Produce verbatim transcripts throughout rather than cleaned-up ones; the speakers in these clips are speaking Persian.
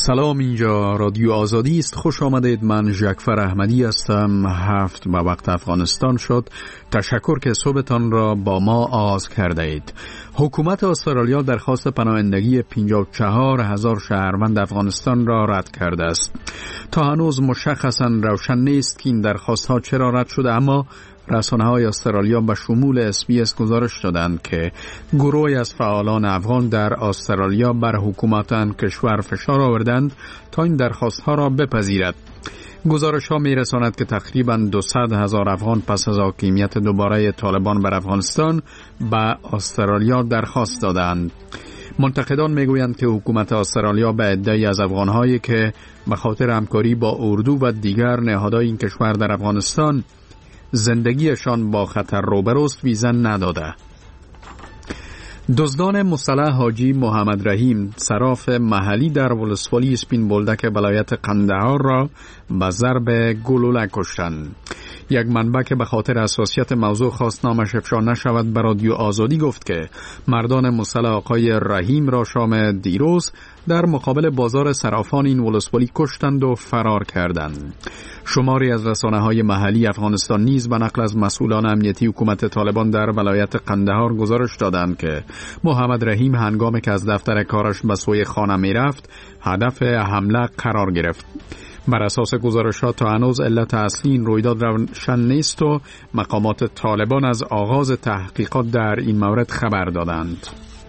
سلام، اینجا رادیو آزادی است. خوش آمدید. من ژکفر احمدی هستم. هفت به وقت افغانستان شد. تشکر که صبحتان را با ما آغاز کرده اید. حکومت استرالیا درخواست پناهندگی پنجاه و چهار هزار شهروند افغانستان را رد کرده است. تا هنوز مشخصاً روشن نیست که این درخواست ها چرا رد شده، اما رسانه‌های استرالیا به شمول اس بی اس گزارش دادند که گروهی از فعالان افغان در استرالیا بر حکومت آن کشور فشار آوردند تا این درخواست‌ها را بپذیرد. گزارش‌ها می‌رساند که تقریباً دویست هزار افغان پس از حاکمیت دوباره طالبان بر افغانستان به استرالیا درخواست دادند. منتقدان میگویند که حکومت استرالیا به عده‌ای از افغان‌هایی که به خاطر همکاری با اردو و دیگر نهادهای این کشور در افغانستان زندگیشان با خطر روبروست ویزا نداده. دزدان مسلح حاجی محمد رحیم صراف محلی در ولسوالی اسپین بولدک ولایت قندهار را به ضرب گلوله کشتند. یک منبع که به خاطر حساسیت موضوع خواست نامش افشا نشود به رادیو آزادی گفت که مردان مسلح آقای رحیم را شام دیروز در مقابل بازار صرافان این ولسوالی کشتند و فرار کردند. شماری از رسانه‌های محلی افغانستان نیز به نقل از مسئولان امنیتی حکومت طالبان در ولایت قندهار گزارش دادند که محمد رحیم هنگامی که از دفتر کارش به سوی خانه می‌رفت هدف حمله قرار گرفت. بر اساس گزارشات تا هنوز علت اصلی این رویداد روشن نیست و مقامات طالبان از آغاز تحقیقات در این مورد خبر دادند.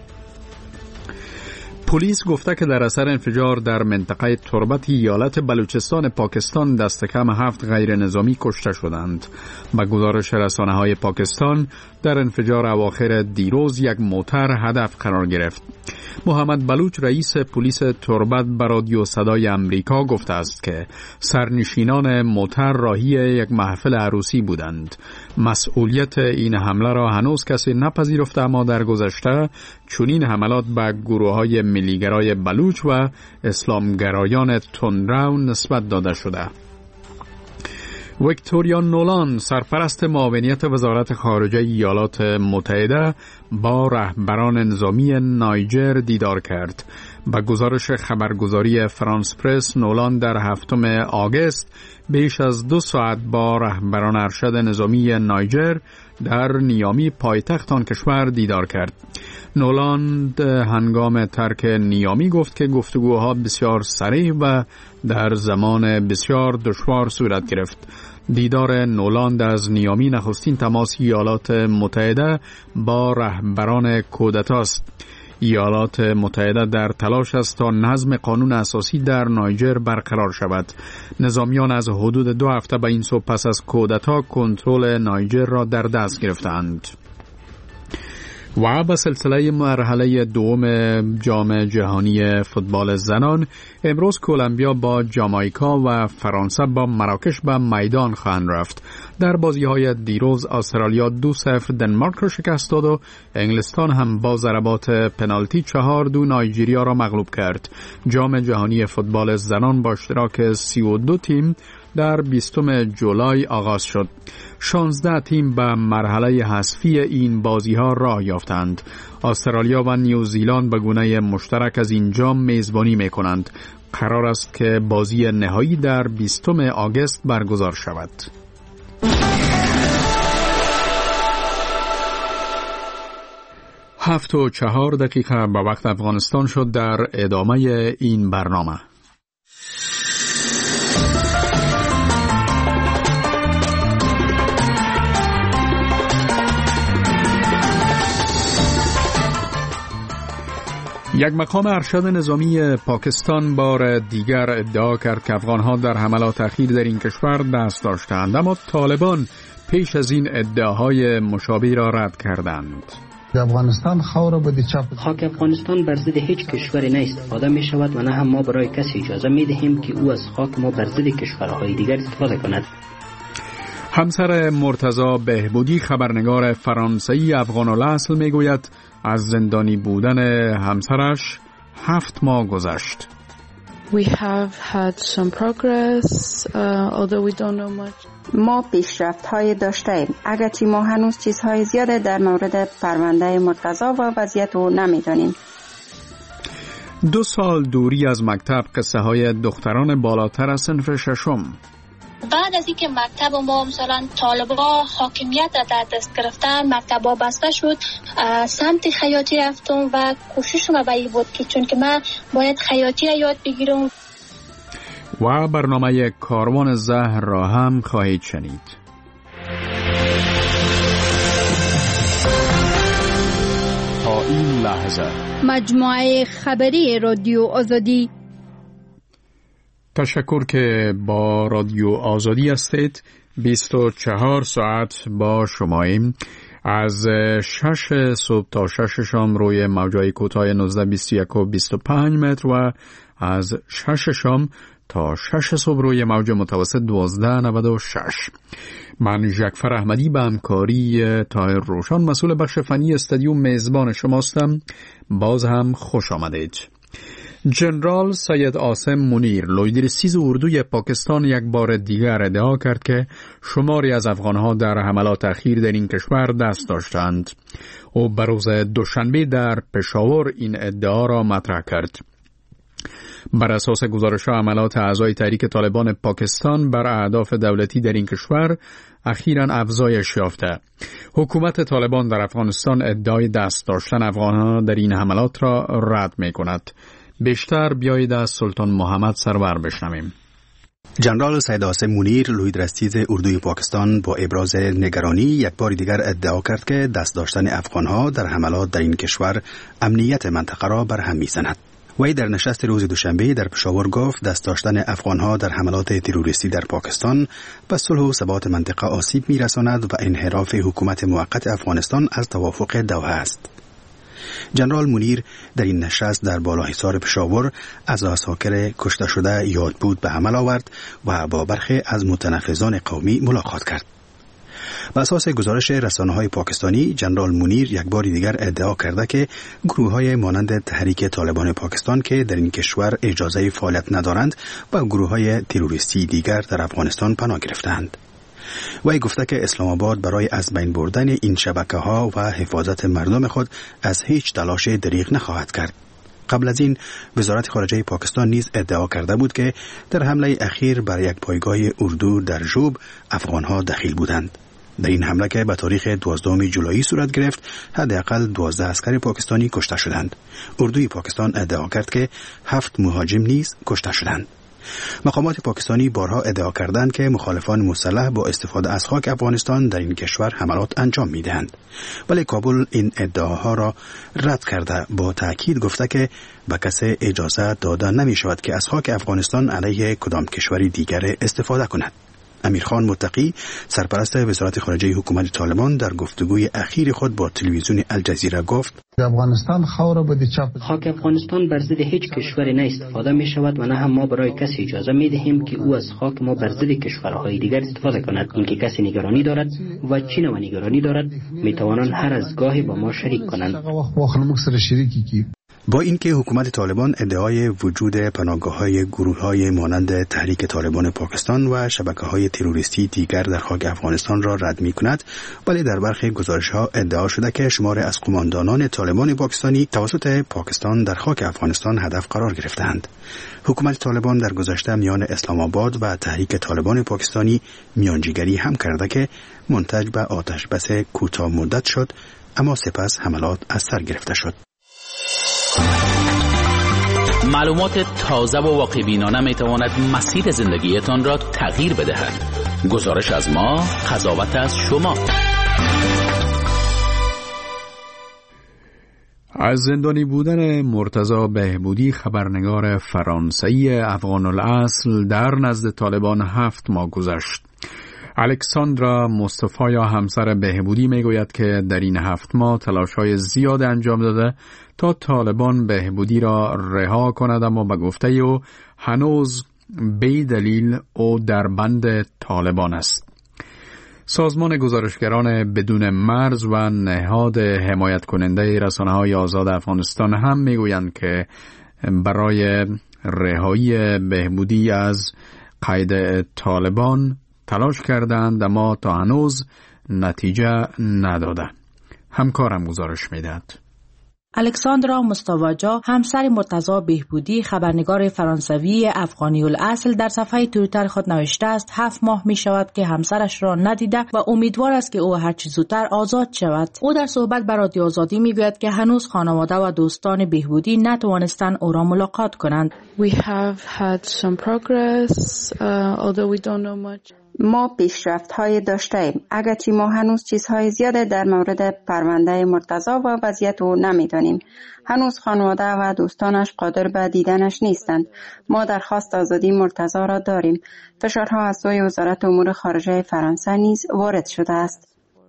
پلیس گفته که در اثر انفجار در منطقه تربت ایالت بلوچستان پاکستان دست کم هفت غیر نظامی کشته شدند. با گزارش رسانه‌های پاکستان در انفجار اواخر دیروز یک موتر هدف قرار گرفت. محمد بلوچ رئیس پلیس تربت به رادیو صدای امریکا گفته است که سرنشینان موتر راهی یک محفل عروسی بودند. مسئولیت این حمله را هنوز کسی نپذیرفته، اما در گذشته چنین حملات به گروه‌های ملیگرای بلوچ و اسلامگرایان تندرو نسبت داده شده. ویکتوریا نولان سرپرست معاونیت وزارت خارجه ایالات متحده با رهبران نظامی نایجر دیدار کرد. با گزارش خبرگزاری فرانس پرس، نولان در هفتم آگوست بیش از دو ساعت با رهبران ارشد نظامی نایجر در نیامی پایتخت آن کشور دیدار کرد. نولان هنگام ترک نیامی گفت که گفتگوها بسیار سریع و در زمان بسیار دشوار صورت گرفت. دیدار نولان از نیامی نخستین تماس ایالات متحده با رهبران کودتاست. ایالات متحده در تلاش است تا نظم قانون اساسی در نایجر برقرار شود. نظامیان از حدود دو هفته به این سو پس از کودتا کنترل نایجر را در دست گرفتند. و به سلسله مرحله دوم جام جهانی فوتبال زنان امروز کلمبیا با جامائیکا و فرانسه با مراکش به میدان خواهند رفت. در بازی‌های دیروز استرالیا دو صفر دنمارک را شکست داد و انگلستان هم با ضربات پنالتی چهار دو نایجریا را مغلوب کرد. جام جهانی فوتبال زنان با اشتراک سی و دو تیم در بیستم جولای آغاز شد. شانزده تیم به مرحله حذفی این بازی‌ها راه یافتند. استرالیا و نیوزیلند به گونه مشترک از این جام میزبانی می‌کنند. قرار است که بازی نهایی در بیستم آگوست برگزار شود. هفت و چهار دقیقه به وقت افغانستان شد. در ادامه این برنامه یک مقام ارشد نظامی پاکستان بار دیگر ادعا کرد که افغانها در حملات اخیر در این کشور دست داشتند، اما طالبان پیش از این ادعاهای مشابه را رد کردند. افغانستان خاور بودی چاپ خاک افغانستان بر ضد هیچ کشوری نه استفاده می شود و نه هم ما برای کسی اجازه می دهیم که او از خاک ما بر ضد کشورهای دیگر استفاده کند. همسر مرتضی بهبودی خبرنگار فرانسوی افغان الاصل می گوید از زندانی بودن همسرش هفت ماه گذشت. We have had some progress, uh, although we don't know much. ما پیشرفت‌های داشتیم، اگرچه ما هنوز چیزهای زیاده در مورد پرونده مرتضی و وضعیت او نمی‌دانیم. دو سال دوری از مکتب، قصه های دختران بالاتر از صنف ششم. بعد از اینکه مکتب ما مثلا طالبا حاکمیت را در دست گرفتن، مکتبا بسته شد، سمت خیاطی رفتم و کوششم به این بود که چون که من باید خیاطی را یاد بگیرم. و برنامه کاروان زهر را هم خواهید شنید. تا این لحظه مجموعه خبری رادیو آزادی. تشکر که با رادیو آزادی هستید. بیست و چهار ساعت با شماییم. از شش صبح تا شش شام روی موجای کوتاه نوزده بیست و یک و بیست و پنج متر و از شش شام تا شش صبح روی موج متوسط دوازده نود و شش. من ژکفر احمدی به همکاری طاهر روشن مسئول بخش فنی استودیو میزبان شماستم. باز هم خوش آمدید. جنرال سید عاصم منیر، لویدر سیز اردوی پاکستان، یک بار دیگر ادعا کرد که شماری از افغانها در حملات اخیر در این کشور دست داشتند. او بر روز دوشنبه در پشاور این ادعا را مطرح کرد. بر اساس گزارش حملات اعضای تحریک طالبان پاکستان بر اهداف دولتی در این کشور اخیراً افزایش یافته. حکومت طالبان در افغانستان ادعای دست داشتن افغانها در این حملات را رد می کند. بیشتر بیایید از سلطان محمد سرور بشنویم. جنرال سید عاصم منیر، لویدرستیز اردوی پاکستان، با ابراز نگرانی یک بار دیگر ادعا کرد که دست داشتن افغانها در حملات در این کشور امنیت منطقه را بر هم می‌زند. وی در نشست روز دوشنبه در پشاور گفت دست داشتن افغانها در حملات تروریستی در پاکستان به صلح و ثبات منطقه آسیب می‌رساند و انحراف حکومت موقت افغانستان از توافق دوحه است. جنرال منیر در این نشست در بالاحصار پشاور از عساکر کشته شده یاد بود به عمل آورد و با برخی از متنفذان قومی ملاقات کرد. بر اساس گزارش رسانه‌های پاکستانی، جنرال منیر یک بار دیگر ادعا کرده که گروه‌های مانند تحریک طالبان پاکستان که در این کشور اجازه فعالیت ندارند و گروه‌های تروریستی دیگر در افغانستان پناه گرفتند. وی گفته که اسلام آباد برای از بین بردن این شبکه‌ها و حفاظت مردم خود از هیچ تلاش دریغ نخواهد کرد. قبل از این وزارت خارجه پاکستان نیز ادعا کرده بود که در حمله اخیر بر یک پایگاه اردو در ژوب افغان‌ها دخیل بودند. در این حمله که به تاریخ دوازدهم جولای صورت گرفت، حداقل دوازده عسکر پاکستانی کشته شدند. اردوی پاکستان ادعا کرد که هفت مهاجم نیز کشته شدند. مقامات پاکستانی بارها ادعا کردند که مخالفان مسلح با استفاده از خاک افغانستان در این کشور حملات انجام می‌دهند، ولی کابل این ادعاها را رد کرده با تأکید گفته که به کسی اجازه داده نمی‌شود که از خاک افغانستان علیه کدام کشوری دیگر استفاده کند. امیرخان متقی، سرپرست وزارت خارجه حکومت طالبان، در گفتگوی اخیر خود با تلویزیون الجزیره گفت: افغانستان خاور به چاپ خاک افغانستان بر ضد هیچ کشوری نه استفاده می شود و نه هم ما برای کسی اجازه می دهیم که او از خاک ما بر ضد کشورهای دیگر استفاده کند. اینکه کسی نگرانی دارد و چین و نگرانی دارد می توانند هر از گاهی با ما شریک کنند. با اینکه حکومت طالبان ادعای وجود پناهگاه‌های گروه‌های مانند تحریک طالبان پاکستان و شبکه‌های تروریستی دیگر در خاک افغانستان را رد می‌کند، ولی در برخی گزارش‌ها ادعا شده که شماری از قماندانان طالبان پاکستانی توسط پاکستان در خاک افغانستان هدف قرار گرفتند. حکومت طالبان در گذشته میان اسلام آباد و تحریک طالبان پاکستانی میانجیگری هم کرده که منتج به آتش بس کوتاه مدت شد، اما سپس حملات از سر گرفته شد. معلومات تازه و واقع‌بینانه می تواند مسیر زندگیتان را تغییر بدهد. گزارش از ما، قضاوت از شما. از زندانی بودن مرتضی بهبودی، خبرنگار فرانسوی افغان الاصل، در نزد طالبان هفت ماه گذشت. الکساندرا مصطفی یا همسر بهبودی میگوید که در این هفت ماه تلاش‌های زیاد انجام داده تا طالبان بهبودی را رها کند، اما به گفته او هنوز بی دلیل او در بند طالبان است. سازمان گزارشگران بدون مرز و نهاد حمایت کننده رسانه‌های آزاد افغانستان هم میگویند که برای رهایی بهبودی از قید طالبان تلاش کردند، اما تا هنوز نتیجه نداده. همکارم گزارش میدهد. الکساندرا مستواجا، همسر مرتضی بهبودی، خبرنگار فرانسوی افغانی الاصل، در صفحه توییتر خود نوشته است هفت ماه می شود که همسرش را ندیده و امیدوار است که او هرچه زودتر آزاد شود. او در صحبت با رادیو آزادی می گوید که هنوز خانواده و دوستان بهبودی نتوانستند او را ملاقات کنند. We have had some progress, uh, although we don't know much. ما پیشرفت‌های داشتیم، اگرچه ما هنوز چیزهای زیاده در مورد پرونده مرتضی و وضعیت او نمی‌دانیم. هنوز خانواده و دوستانش قادر به دیدنش نیستند. ما درخواست آزادی مرتضی را داریم. فشارها از سوی وزارت امور خارجه فرانسه نیز وارد شده است.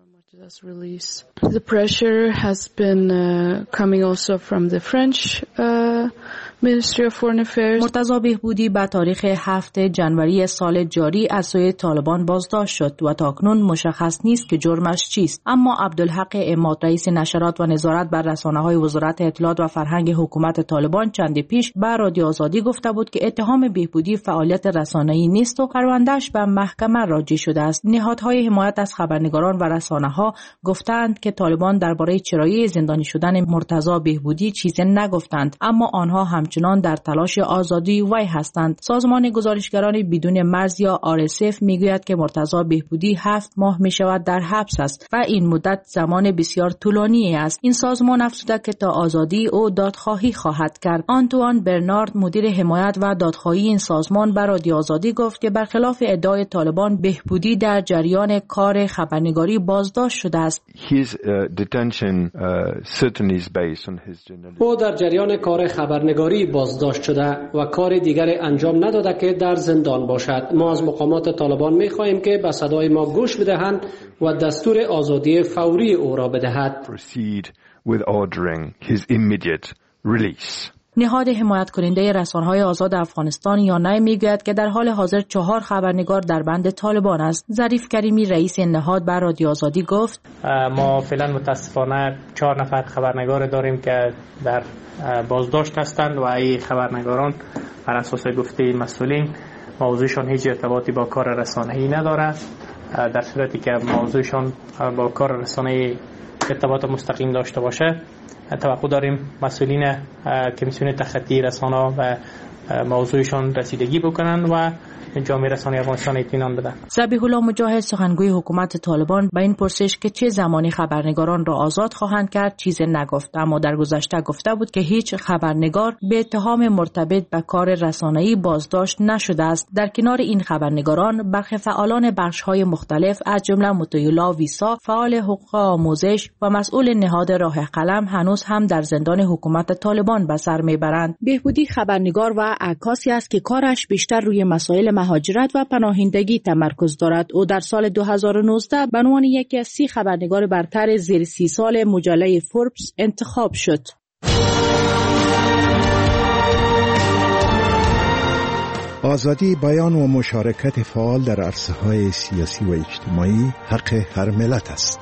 The pressure has been uh, coming also from the French uh, Ministry of Foreign Affairs. مرتضی بهبودی به تاریخ هفتم ژانویه سال جاری از سوی طالبان بازداشت شد و تاکنون مشخص نیست که جرمش چیست. اما عبدالحق عماد، رئیس نشرات و نظارت بر رسانه‌های وزارت اطلاعات و فرهنگ حکومت طالبان، چند پیش به رادیو آزادی گفته بود که اتهام بهبودی فعالیت رسانه‌ای نیست و پروندهش به محکمه راجع شده است. نهادهای حمایت از خبرنگاران و رسانه‌ها گفتند که طالبان درباره چرایی زندانی شدن مرتضی بهبودی چیزی نگفتند، اما آنها همچنان در تلاش آزادی وی هستند. سازمان گزارشگران بدون مرز یا آر اس اف میگوید که مرتضی بهبودی هفت ماه می شود در حبس است و این مدت زمان بسیار طولانی است. این سازمان افزوده که تا آزادی او دادخواهی خواهد کرد. آنتوان برنارد، مدیر حمایت و دادخواهی این سازمان، بر رادیو آزادی گفت که برخلاف ادعای طالبان بهبودی در جریان کار خبرنگاری بازداشت شده است. His uh, detention uh, certainly is based on his journalism. او در جریان کار خبرنگاری بازداشت شده و کار دیگری انجام نداده که در زندان باشد. ما از مقامات طالبان می‌خواهیم که به صدای ما گوش بدهند و دستور آزادی فوری او را بدهد. Proceed with ordering his immediate release. نهاد حمایت کننده رسانه‌های آزاد افغانستان یانای میگوید که در حال حاضر چهار خبرنگار در بند طالبان است. ظریف کریمی، رئیس این نهاد، بر رادیو آزادی گفت ما فعلا متاسفانه چهار نفر خبرنگار داریم که در بازداشت هستند و این خبرنگاران بر اساس گفته مسئولین موضوعشان هیچ ارتباطی با کار رسانه‌ای نداره، در صورتی که موضوعشان با کار رسانه‌ای ارتباط مستقیم داشته باشه توقع داریم مسئولین کمیسیون تخطی رسانه‌ها و موضوعشان رسیدگی بکنن و جامعه رسانه‌ای افغانستان اطمینان بدن. ذبیح الله مجاهد، سخنگوی حکومت طالبان، به این پرسش که چه زمانی خبرنگاران را آزاد خواهند کرد چیزی نگفت، اما در گذشته گفته بود که هیچ خبرنگار به اتهام مرتبط به کار رسانه‌ای بازداشت نشده است. در کنار این خبرنگاران، برخی فعالان بخش‌های مختلف از جمله مطیع‌الله ویسا، فعال حقوق آموزش و مسئول نهاد راه قلم، هنوز هم در زندان حکومت طالبان به سر میبرند. بهبودی خبرنگار و عکاسی است که کارش بیشتر روی مسائل مهاجرت و پناهندگی تمرکز دارد. او در سال دو هزار و نوزده به عنوان یکی از سی خبرنگار برتر زیر سی سال مجله فوربس انتخاب شد. آزادی بیان و مشارکت فعال در عرصه‌های سیاسی و اجتماعی حق هر ملت است.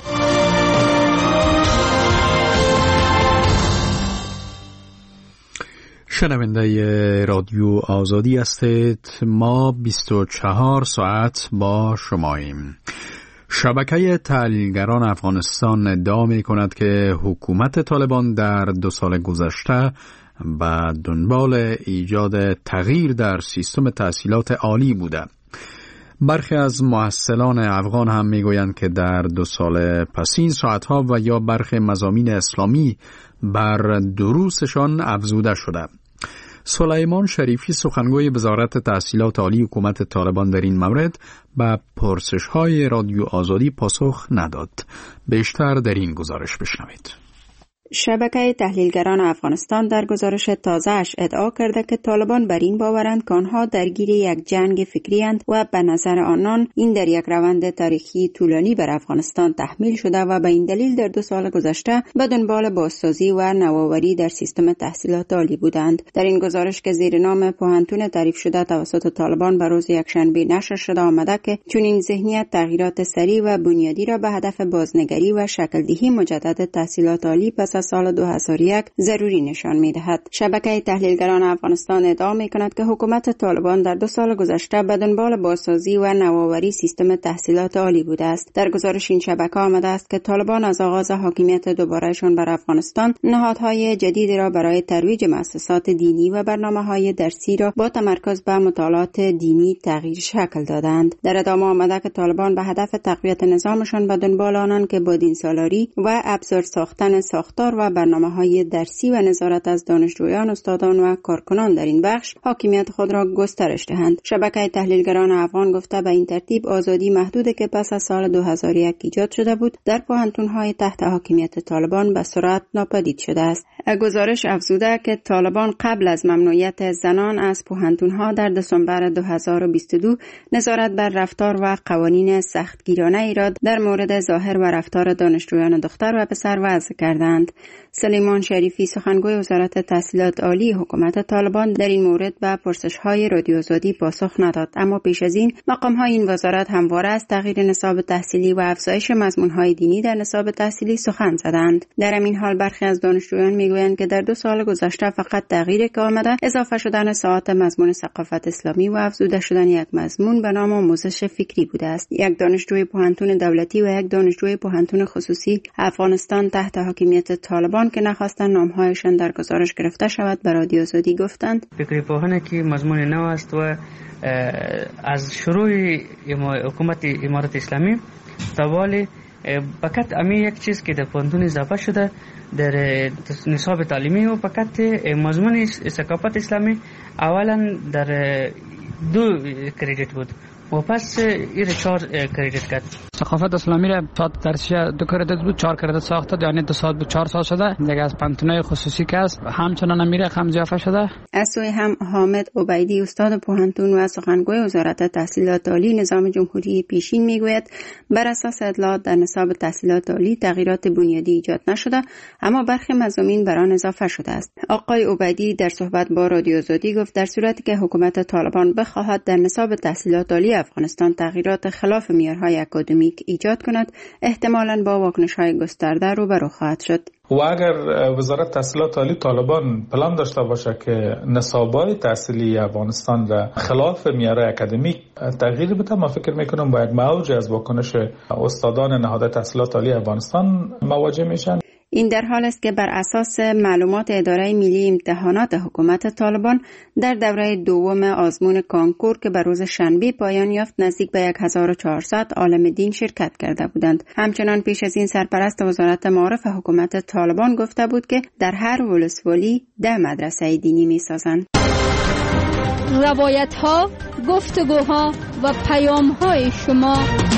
شنونده رادیو آزادی هستید. ما بیست و چهار ساعت با شماییم. شبکه تحلیلگران افغانستان ادعا می کند که حکومت طالبان در دو سال گذشته به دنبال ایجاد تغییر در سیستم تحصیلات عالی بوده. برخی از محصلان افغان هم میگویند که در دو سال پسین ساعتها و یا برخی مضامین اسلامی بر دروسشان افزوده شده. سلیمان شریفی، سخنگوی وزارت تحصیلات عالی حکومت طالبان، در این مورد به پرسش‌های رادیو آزادی پاسخ نداد. بیشتر در این گزارش بشنوید. شبکه تحلیلگران افغانستان در گزارش تازه‌اش ادعا کرده که طالبان بر این باورند که آنها درگیر یک جنگ فکری‌اند و به نظر آنان این در یک روند تاریخی طولانی بر افغانستان تحمیل شده و به این دلیل در دو سال گذشته به دنبال بازسازی و نوآوری در سیستم تحصیلات عالی بودند. در این گزارش که زیر نام پوهنتون تعریف شده توسط طالبان به روز یکشنبه نشر شده آمده که چنین ذهنیت تغییرات سریع و بنیادی را به هدف بازنگری و شکل‌دهی مجدد تحصیلات عالی پس از سال دو هزار و یک ضروری نشان می‌دهد. شبکه تحلیلگران افغانستان ادعا می‌کند که حکومت طالبان در دو سال گذشته به دنبال بازسازی و نوآوری سیستم تحصیلات عالی بوده است. در گزارش این شبکه آمده است که طالبان از آغاز حاکمیت دوبارهشان بر افغانستان نهادهای جدیدی را برای ترویج مؤسسات دینی و برنامه‌های درسی را با تمرکز بر مطالعات دینی تغییر شکل دادند. در ادامه آمده که طالبان به هدف تقویت نظامشان به دنبال آنند که با دینسالاری و ابزار ساختن ساختار و برنامه‌های درسی و نظارت از دانشجویان، استادان و کارکنان در این بخش حاکمیت خود را گسترش دهند. شبکه تحلیلگران افغان گفته به این ترتیب آزادی محدودی که پس از سال دو هزار و یک ایجاد شده بود در پوهنتون‌های تحت حاکمیت طالبان به سرعت ناپدید شده است. گزارش افزوده که طالبان قبل از ممنوعیت زنان از پوهنتون‌ها در دسامبر دو هزار و بیست و دو نظارت بر رفتار و قوانین سختگیرانه ای را در مورد ظاهر و رفتار دانشجویان دختر و پسر وضع کردند. سلیمان شریفی سخنگوی وزارت تحصیلات عالی حکومت طالبان در این مورد به پرسش‌های رادیو آزادی پاسخ نداد، اما پیش از این مقام‌های این وزارت همواره از تغییر نصاب تحصیلی و افزایش مضمون‌های دینی در نصاب تحصیلی سخن زدند. در همین حال برخی از دانشجویان میگویند که در دو سال گذشته فقط تغییری که آمده اضافه شدن ساعات مضمون ثقافت اسلامی و افزوده شدن یک مضمون به نام آموزش فکری بوده است. یک دانشجوی پوهنتون دولتی و یک دانشجوی پوهنتون خصوصی افغانستان تحت حاکمیت طالبان که نخواستند نامهایشان در گزارش گرفته شود به رادیو آزادی گفتند فکری پوهنه که مضمون نو است و از شروع حکومت امارت اسلامی تا والی فقط امی یک چیز که در پوهنتون اضافه شده در نصاب تعلیمی و فقط مضمون ثقافت اسلامی اولا در دو کردیت بود و پس این چهار کردیت کرد. ثقافت اسلامی را ساعت درسی دو کردیت بود، چهار کردیت ساخته، یعنی دو ساعت بود چهار ساعت شده. دیگه از پانتونای خصوصی که است همچنان میره هم اضافه شده. از سوی هم حامد عبیدی استاد پوهنتون و سخنگوی وزارت تحصیلات عالی نظام جمهوری پیشین میگوید بر اساس اطلاعات در نصاب تحصیلات عالی تغییرات بنیادی ایجاد نشده، اما برخی مضامین بر آن اضافه شده است. آقای عبیدی در صحبت با رادیو آزادی گفت در صورتی که حکومت طالبان بخواهد در نصاب تحصیلات عالی افغانستان تغییرات خلاف معیارهای اکادمیک ایجاد کند، احتمالاً با واکنش‌های گسترده روبرو خواهد شد. و اگر وزارت تحصیلات عالی طالبان پلان داشته باشه که نصاب‌های تحصیلی افغانستان را خلاف معیارهای اکادمیک تغییر بده، ما فکر میکنم با یک موج از واکنش استادان نهاد تحصیلات عالی افغانستان مواجه میشن. این در حال است که بر اساس معلومات اداره ملی امتحانات حکومت طالبان در دوره دوم آزمون کانکور که بر روز شنبه پایان یافت نزدیک به هزار و چهارصد عالم دین شرکت کرده بودند. همچنان پیش از این سرپرست وزارت معارف حکومت طالبان گفته بود که در هر ولسوالی ده مدرسه دینی می‌سازند. روایت‌ها، گفتگوها و پیام‌های شما.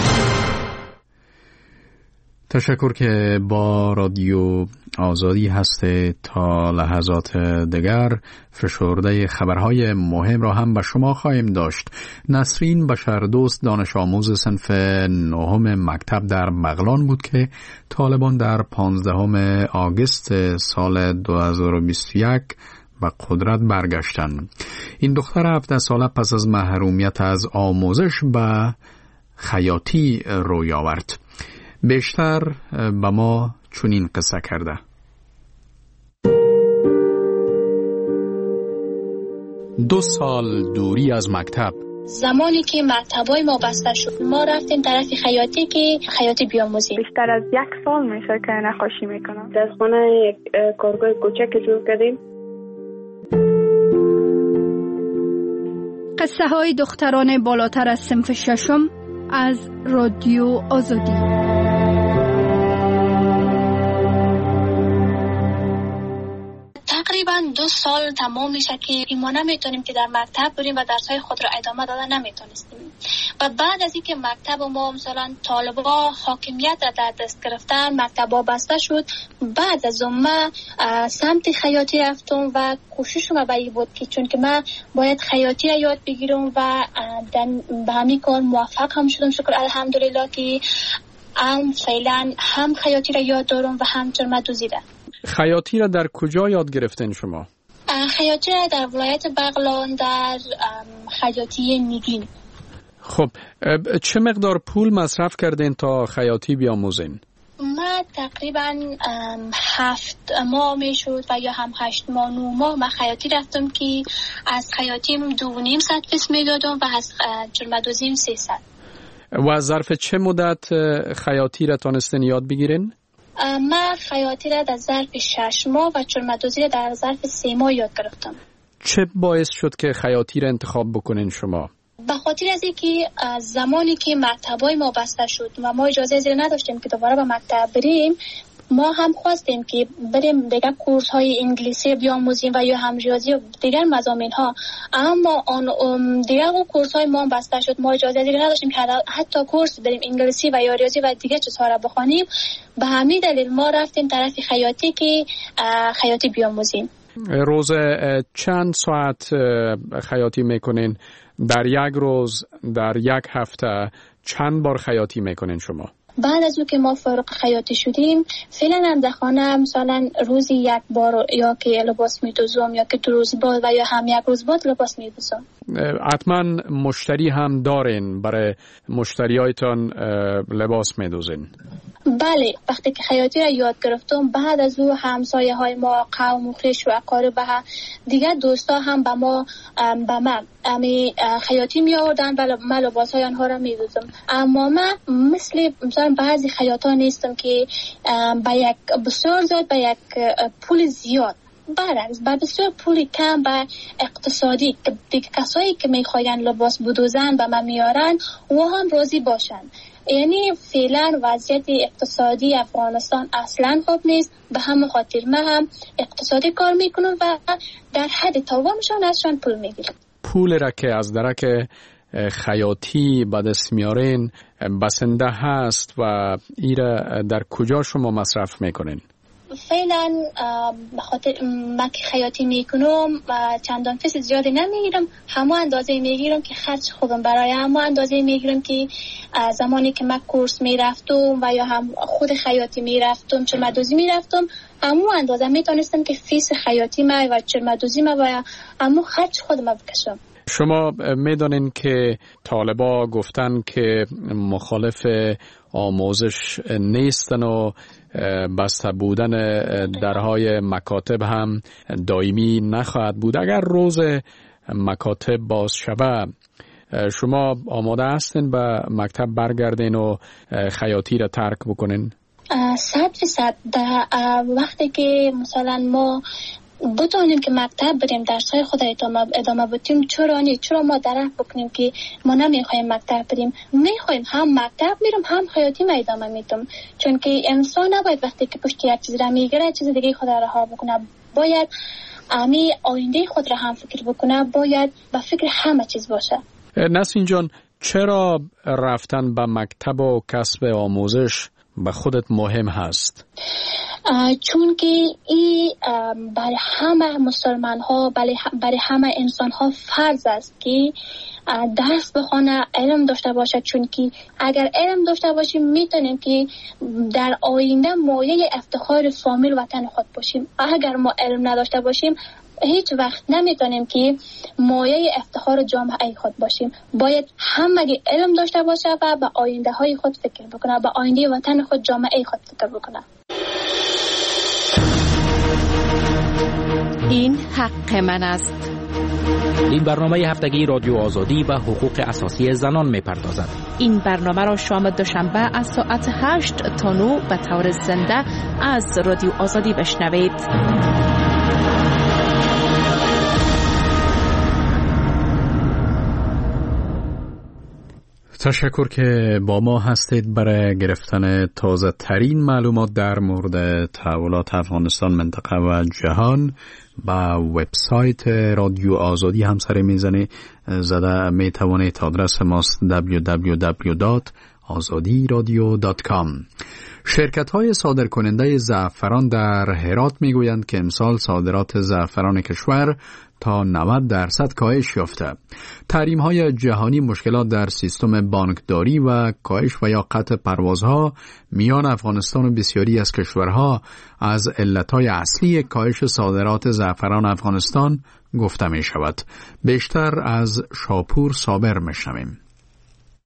تشکر که با رادیو آزادی هسته. تا لحظات دیگر فشرده خبرهای مهم را هم به شما خواهیم داشت. نسرین بشردوست دانش آموز صنف نهم مکتب در بغلان بود که طالبان در پانزدهم آگوست سال دو هزار و بیست و یک به قدرت برگشتند. این دختر هفده ساله پس از محرومیت از آموزش به خیاطی روی آورد. بیشتر به ما چنین قصه کرده. دو سال دوری از مکتب. زمانی که مکتبای ما بسته شد ما رفتیم طرف خیاطی که خیاطی بیاموزیم. بیشتر از یک سال میشه که نقاشی میکنم. در خانه یک کارگاه کوچک جور کردیم. قصه های دختران بالاتر از صنف ششم از رادیو آزادی. تقریبا دو سال تمام میشه که ما نمیتونیم که در مکتب بریم و درسهای خود را ادامه دادن نمیتونستیم. و بعد از اینکه مکتب ما مثلا طالبا حاکمیت در دست گرفتن، مکتبا بسته شد، بعد از اون ما سمت خیاطی رفتم و کوششم به این بود که چون که من باید خیاطی را یاد بگیرم و به همین کار موفق هم شدم. شکر الحمدلله که الان فعلا هم خیاطی را یاد دارم و هم چرمه دوزیدم. خیاطی را در کجا یاد گرفتین شما؟ خیاطی را در ولایت بغلان در خیاطی نیگین. خب چه مقدار پول مصرف کردین تا خیاطی بیاموزین؟ من من تقریبا هفت ماه میشد و یا هم هشت ماه نو ماه من خیاطی رفتم که از خیاطیم دو و نیم صد فیس میدادم و از جرمدوزیم سه صد. و از ظرف چه مدت خیاطی را تانستین یاد بگیرین؟ من خیاطی را در ظرف شش ماه و جرمدوزی را در ظرف سه ماه یاد گرفتم. چه باعث شد که خیاطی را انتخاب بکنین شما؟ به خاطر از اینکه زمانی که مکتبای ما بسته شد و ما اجازه زیر نداشتیم که دوباره به مکتب بریم، ما هم خواستیم که بریم دیگه کورس های انگلیسی بیاموزیم و یا هم ریاضی و دیگر مضامین ها، اما آن دیگر اون کورس های ما بسته شد. ما اجازه زیر نداشتیم که حتی کورس بریم انگلیسی و یا ریاضی و دیگر چیزها را بخوانیم. به همین دلیل ما رفتیم طرف خیاطی که خیاطی بیاموزیم. روز چند ساعت خیاطی میکنین؟ در یک روز، در یک هفته چند بار خیاطی میکنین شما؟ بعد از اون که ما فارغ خیاطی شدیم، فعلا هم در خانه مثلا روزی یک بار یا که لباس میدوزم یا که دو روز بعد و یا هم یک روز بعد لباس میدوزم. حتما مشتری هم دارین؟ برای مشتریایتان لباس میدوزین؟ بله، وقتی که خیاطی را یاد گرفتم، بعد از او همسایه های ما، قوم و خویش و اقارب و دیگر دوستا هم به ما به من امی خیاطی می آوردن و من لباس های آنها را می دوزم. اما من مثل مثلا بعضی خیاطان نیستم که با یک بسیار زیاد با یک پول زیاد، برعکس با بسیار پول کم و اقتصادی دیگه کسایی که می خواهند لباس بدوزن به من میارن و هم راضی باشن. یعنی فعلا وضعیت اقتصادی افغانستان اصلا خوب نیست، به همه خاطر من هم اقتصادی کار میکنم و در حد توانشان ازشان پول میگیرم. پول را که از درک خیاطی به دست میارین بسنده هست و ایره در کجا شما مصرف میکنین؟ فعلا بخاطر من که خیاطی میکنم و چندان فیس زیادی نمیگیرم، همه اندازه میگیرم که خرج خودم برای همه اندازه میگیرم که زمانی که من کورس میرفتم و یا هم خود خیاطی میرفتم چرمدوزی میرفتم، همه اندازه میتونستم که فیس خیاطی من و چرمدوزی من و همه خرج خودم بکشم. شما میدونین که طالبا گفتن که مخالف آموزش نیستن و بسته بودن درهای مکاتب هم دائمی نخواهد بود. اگر روز مکاتب باز شود، شما آماده هستین به مکتب برگردین و خیاطی را ترک بکنین؟ صد فیصد. وقتی که مثلا ما بتونیم که مکتب بریم درسای خود ادامه ادامه بدیم، چرا نه؟ چرا ما درک بکنیم که ما نمیخوایم مکتب بریم؟ میخوایم، هم مکتب میرم هم خیاطی ما ادامه میدم، چون که انسان نباید وقتی که پشت یک چیز را میگیره چیز دیگه خود را رها بکنه. باید امی آینده خود را هم فکر بکنه، باید با فکر همه چیز باشه. نسرین جان، چرا رفتن به مکتب و کسب آموزش به خودت مهم هست؟ چون که این برای همه مسلمان ها، برای همه انسان ها فرض است که درس بخونه، علم داشته باشه، چون که اگر علم داشته باشیم میتونیم که در آینده مایه افتخار فامیل وطن خود باشیم. اگر ما علم نداشته باشیم هیچ وقت نمیتونیم که مایه افتخار جامعه خود باشیم. باید همه علم داشته باشه و به آینده های خود فکر بکنه، به آینده وطن خود، جامعه خود فکر بکنه. این حق من است. این برنامه هفتگی رادیو آزادی و حقوق اساسی زنان می‌پردازد. این برنامه را شام دوشنبه از ساعت هشت تا نه به طور زنده از رادیو آزادی بشنوید. تشکر که با ما هستید برای گرفتن تازه ترین معلومات در مورد تحولات افغانستان، منطقه و جهان. با وبسایت رادیو آزادی همسر میزنه زده می توانید. آدرس ماست دبلیو دبلیو دبلیو دات آزادی رادیو دات کام. شرکت های صادر کننده زعفران در هرات می گویند که امسال صادرات زعفران کشور تا نود درصد کاهش یافته. تحریم های جهانی، مشکلات در سیستم بانکداری و کاهش و یا قطع پروازها میان افغانستان و بسیاری از کشورها از علتهای اصلی کاهش صادرات زعفران افغانستان گفته می شود. بیشتر از شاپور صابر می شنویم.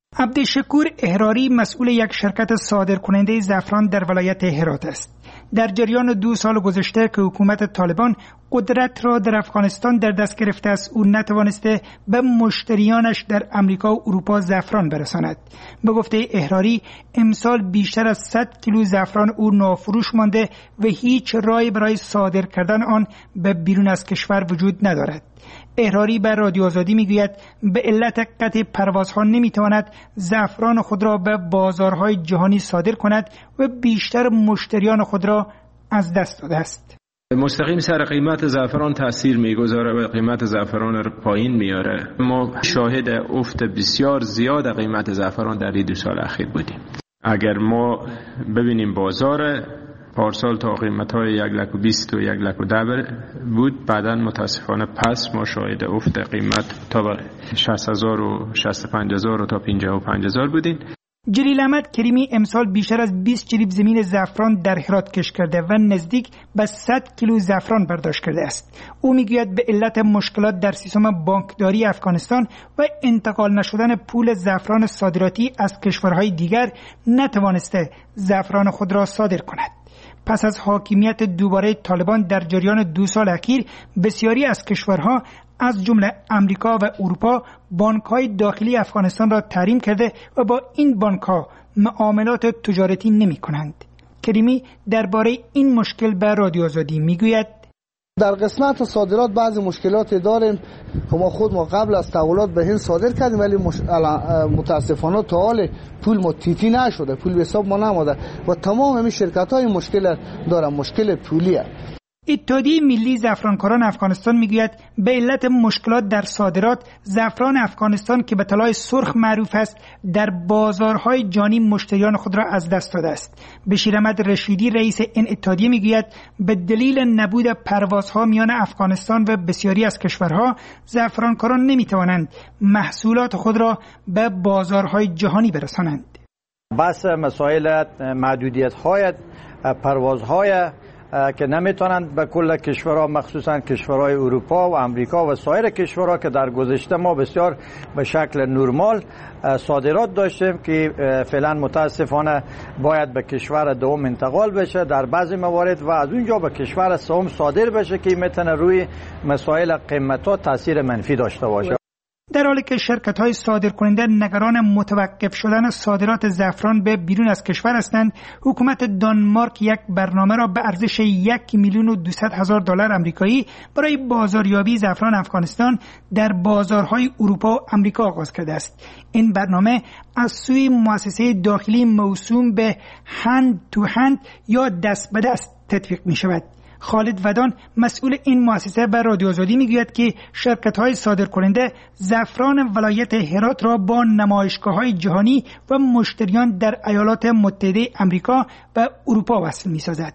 عبدالشکور احراری مسئول یک شرکت صادرکننده زعفران در ولایت هرات است. در جریان دو سال گذشته که حکومت طالبان قدرت را در افغانستان در دست گرفته است، او نتوانسته به مشتریانش در امریکا و اروپا زعفران برساند. به گفته احراری امسال بیشتر از صد کیلو زعفران او نافروش مانده و هیچ راهی برای صادر کردن آن به بیرون از کشور وجود ندارد. احراری بر رادیو آزادی میگوید به علت قطع پروازها نمیتواند زعفران خود را به بازارهای جهانی صادر کند و بیشتر مشتریان خود را از دست داده است. مستقیم سر قیمت زعفران تاثیر میگذاره و قیمت زعفران را پایین میاره. ما شاهد افت بسیار زیاد قیمت زعفران در این دو سال اخیر بودیم. اگر ما ببینیم بازار پارسال تا قیمت های یک لک و بیست و یک لک و ده بود، بعدا متاسفانه پس ما شاهد افت قیمت تا شصت هزار و شصت و پنج هزار و تا پنجاه و پنج هزار بودین. جلیل احمد کریمی امسال بیشتر از بیست جریب زمین زعفران در هرات کش کرده و نزدیک به صد کیلو زعفران برداشت کرده است. او میگوید به علت مشکلات در سیستم بانکداری افغانستان و انتقال نشدن پول زعفران صادراتی از کشورهای دیگر نتوانسته زعفران خود را صادر کند. پس از حاکمیت دوباره طالبان در جریان دو سال اخیر، بسیاری از کشورها از جمله امریکا و اروپا بانک‌های داخلی افغانستان را تحریم کرده و با این بانک‌ها معاملات تجارتی نمی‌کنند. کریمی درباره این مشکل به رادیو آزادی میگوید در قسمت صادرات بعضی مشکلات داریم که ما خود ما قبل از تحولات به هند صادر کردیم، ولی مش... متاسفانه تا حال پول ما تیتی نشده، پول به حساب ما نماده و تمام همین شرکت‌های مشکل دارن، مشکل پولیه. اتحادیه ملی زعفرانکاران افغانستان میگوید به علت مشکلات در صادرات، زعفران افغانستان که به طلای سرخ معروف است در بازارهای جهانی مشتریان خود را از دست داده است. بشیر احمد رشیدی رئیس این اتحادیه میگوید به دلیل نبود پروازها میان افغانستان و بسیاری از کشورها، زعفرانکاران نمیتوانند محصولات خود را به بازارهای جهانی برسانند. بس مسائل محدودیت‌های پروازهای که نمیتونند به کل کشورها، مخصوصا کشورهای اروپا و امریکا و سایر کشورها که در گذشته ما بسیار به شکل نرمال صادرات داشتیم که فعلا متاسفانه باید به کشور دوم انتقال بشه در بعضی موارد و از اونجا به کشور سوم صادر بشه که میتونه روی مسائل قیمت‌ها تاثیر منفی داشته باشه. در حالی که شرکت‌های صادرکننده نگران متوقف شدن صادرات زعفران به بیرون از کشور هستند، حکومت دانمارک یک برنامه را به ارزش یک میلیون و دویست هزار دلار آمریکایی برای بازاریابی زعفران افغانستان در بازارهای اروپا و آمریکا آغاز کرده است. این برنامه از سوی مؤسسه داخلی موسوم به هند تو هند یا دست به دست تطبیق می شود. خالد ودان مسئول این مؤسسه بر رادیو آزادی میگوید که شرکت‌های صادرکننده زعفران ولایت هرات را با نمایشگاه‌های جهانی و مشتریان در ایالات متحده آمریکا و اروپا وصل می‌سازد.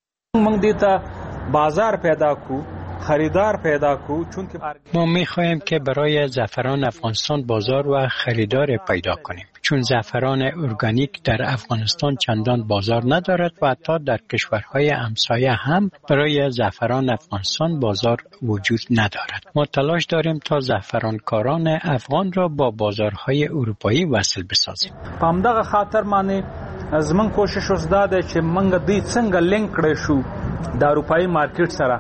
ما دیتا بازار پیدا کو، خریدار پیدا کو، چون که ما می‌خواهیم که برای زعفران افغانستان بازار و خریدار پیدا کنیم، چون زعفران ارگانیک در افغانستان چندان بازار ندارد و حتی در کشورهای همسایه هم برای زعفران افغانستان بازار وجود ندارد. ما تلاش داریم تا زعفرانکاران افغان را با بازارهای اروپایی وصل بسازیم. په همدغه خاطر باندې زموږ کوشش اوس دا دی چې موږ دوی څنګه لینک کړی شو د اروپایي مارکیټ سره.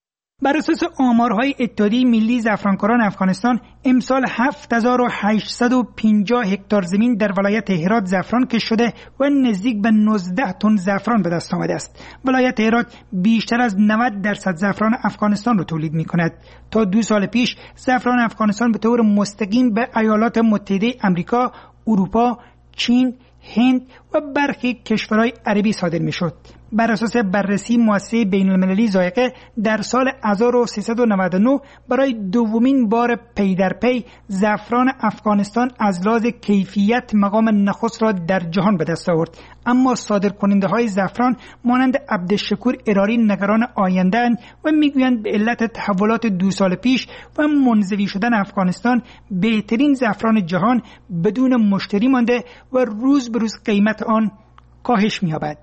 بر اساس آمارهای اتحادیه ملی زعفرانکاران افغانستان، امسال هفت هزار و هشتصد و پنجاه هکتار زمین در ولایت هرات زعفران کشت شده و نزدیک به نوزده تن زعفران به دست آمده است. ولایت هرات بیشتر از نود درصد زعفران افغانستان را تولید می کند. تا دو سال پیش زعفران افغانستان به طور مستقیم به ایالات متحده آمریکا، اروپا، چین، هند و برخی کشورهای عربی صادر می شد. بر اساس بررسی مؤسسه بین المللی ذائقه در سال هزار و سیصد و نود و نه برای دومین بار پی در پی زعفران افغانستان از لحاظ کیفیت مقام نخست را در جهان به دست آورد. اما صادرکننده های زعفران مانند عبدالشکور احراری نگران آینده‌اند و میگویند به علت تحولات دو سال پیش و منزوی شدن افغانستان بهترین زعفران جهان بدون مشتری مانده و روز به روز قیمت آن کاهش می‌یابد.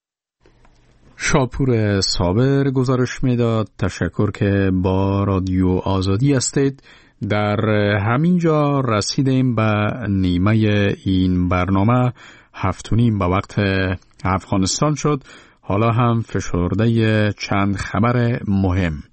شاپور صابر گزارش میداد. تشکر که با رادیو آزادی هستید. در همین جا رسیدیم به نیمه این برنامه. هفت و نیم به وقت افغانستان شد. حالا هم فشرده چند خبر مهم.